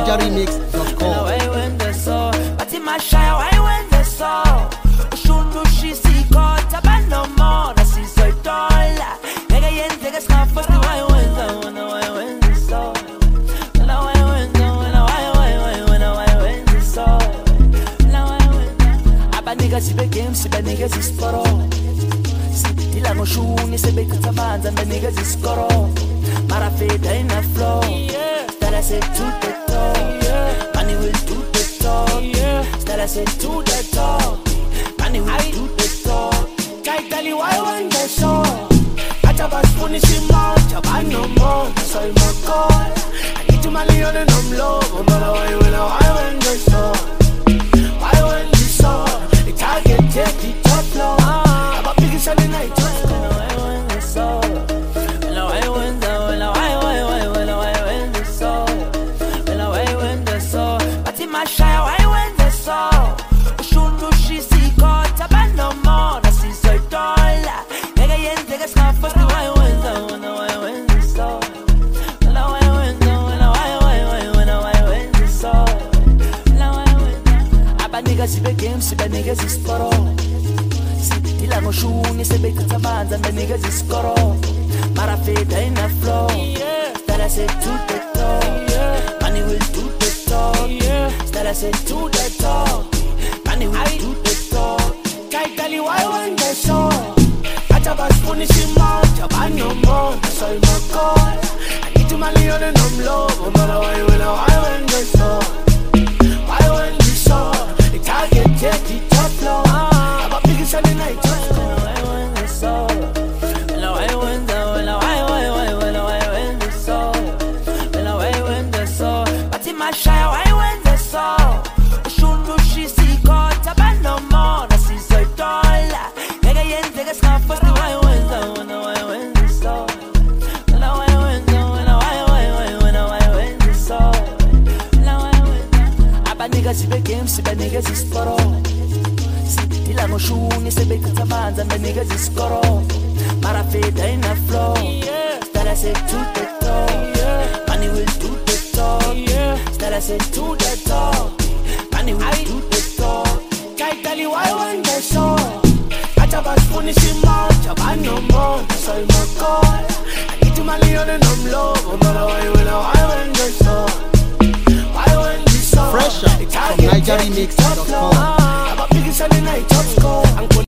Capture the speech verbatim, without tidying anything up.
niger remix dot com. Why when the so, but in my shy, why when the so? Shundu she see caught up and no more. That is so tall. Nigga yen take a snap for the why when the why when the so. Now why when the why why why when why when the so. Now why when aba niggas si be game si be niggas is poro. Ila no shuni se be kutamanza be niggas is koro. Mara fade in the flow. That I said to the top. Money will do the talk. That I said to the top. Money will do the talk. Can't tell you why when they saw. I just was punishing mouth. I buy no more. So I'm a call. I need to money on and I'm low. No matter why when I why when they saw. Why when they saw. The target take the top floor. I'm a biggest on the night. Why when they saw. Why when the why why why when why when they saw. Why when they saw. But in my shy why when they saw. Shundu she see caught up and no more. That is so tall. Nigga yen take a snap for the why when the why when they saw. Why when the why why why when why when they saw. Why when aba niggas si be game si be niggas is poro. Ila no shuni se be kutamanza be niggas is koro. Mara fade in the flow. That I said to the top. Money will do the talk. That I said to the top. Money will do the talk. Can't tell you why when they saw. I just was punishing mouth. I buy no more. So I'm a call. I need to money on and I'm low. No matter why when I why when they saw. Why when they saw. The target take the top floor. I'm a biggest on the night. Why when they saw. Why when the why why why when why when they saw. Why when they saw. But in my shy why when they saw. Shundu she see caught up and no more. That is so tall. Nigga yen take a snap for the why when the why when they saw. Why when the why why why when why when they saw. Why when aba niggas si be game si be niggas is poro. Ila no shuni se be kutamanza be niggas is koro. Mara fade in the flow. That I said to the top. Money will do the talk. That I said to the top. Money will do the talk. Can't tell you why when they saw. I just was punishing mouth. I buy no more. So I'm a call. I need to money on and I'm low. No matter why when I why when they saw. Why when they saw. Fresh out from niger remix dot com. I'm a biggest on the night. Top score.